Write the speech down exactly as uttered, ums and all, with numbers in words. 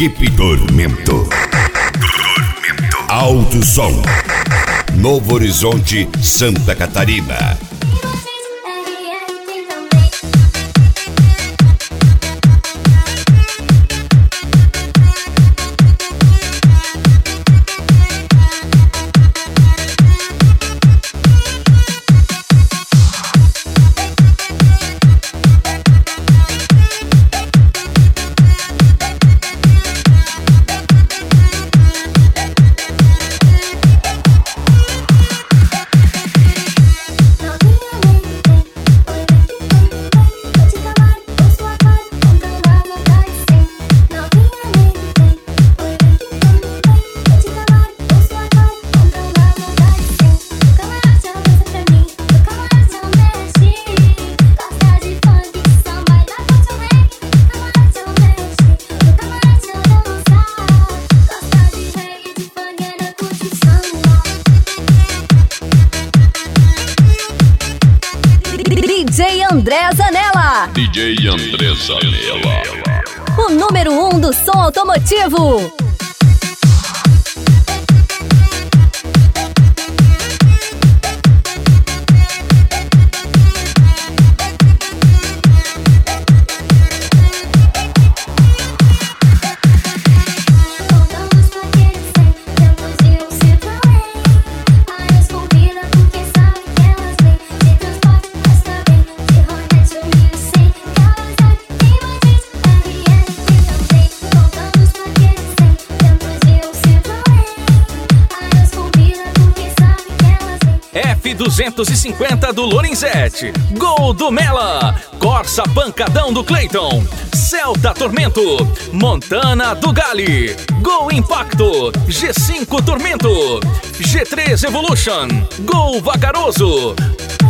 Equipe Tormento. Tormento. Alto Som. Novo Horizonte, Santa Catarina. D J André Zanella. D J André Zanella. O número um do som automotivo. F duzentos e cinquenta do Lorenzetti, Gol do Mela, Corsa Pancadão do Clayton, Celta Tormento, Montana do Gali, Gol Impacto, G cinco Tormento, G três Evolution, Gol Vagaroso.